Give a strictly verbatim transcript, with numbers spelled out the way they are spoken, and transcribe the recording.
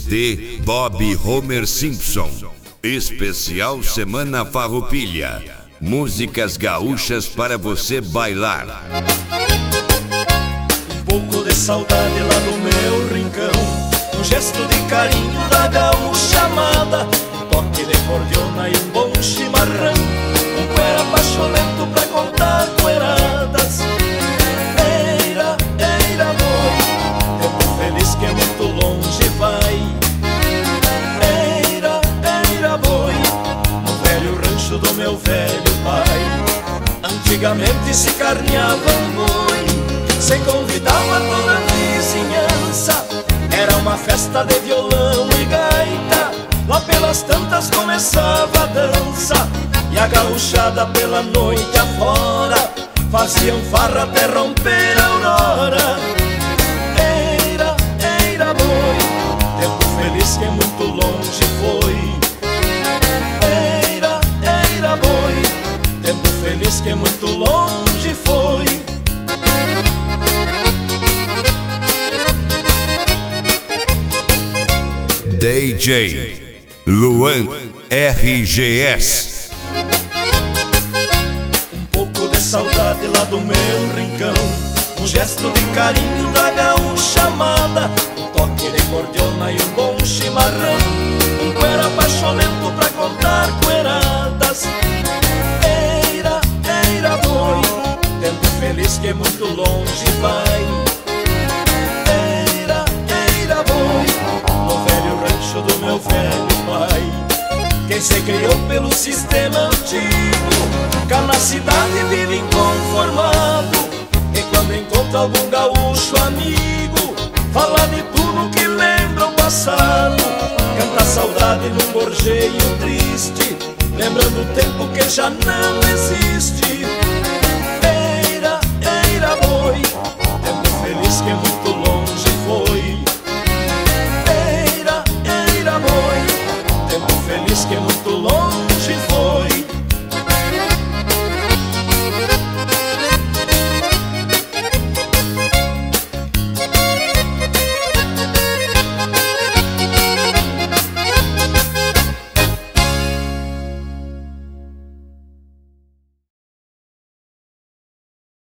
D Bob Homer Simpson. Especial Semana Farroupilha. Músicas gaúchas para você bailar. Um pouco de saudade lá no meu rincão, um gesto de carinho da gaúcha amada, um toque de cordiona e um bom chimarrão, um cuera pacholento pra contar coeradas. Eira, eira, boi, tempo feliz que muito longe vai. Eira, eira, boi, no velho rancho do meu velho pai. Antigamente se carneava um boi, se convidava toda a vizinhança. Era uma festa de violão e gaita, lá pelas tantas começava a dança. E a gauchada pela noite afora faziam farra até romper a aurora. Eira, eira, boi, tempo feliz que muito longe foi. Eira, eira, boi, tempo feliz que muito longe foi. D J Luan R G S. Um pouco de saudade lá do meu rincão, um gesto de carinho da gaúcha amada, um toque de cordiona e um bom chimarrão, um cuera pacholento pra contar coeradas. Eira, eira, boi, tempo feliz que muito longe vai. Eira, eira, boi, no velho rancho do meu velho pai. Quem se criou pelo sistema antigo, cá na cidade vive inconformado, e quando encontra algum gaúcho amigo, fala de tudo que lembra o passado, canta a saudade num gorjeio triste, lembrando o tempo que já não existe. Eira, eira, boi, tempo feliz que é muito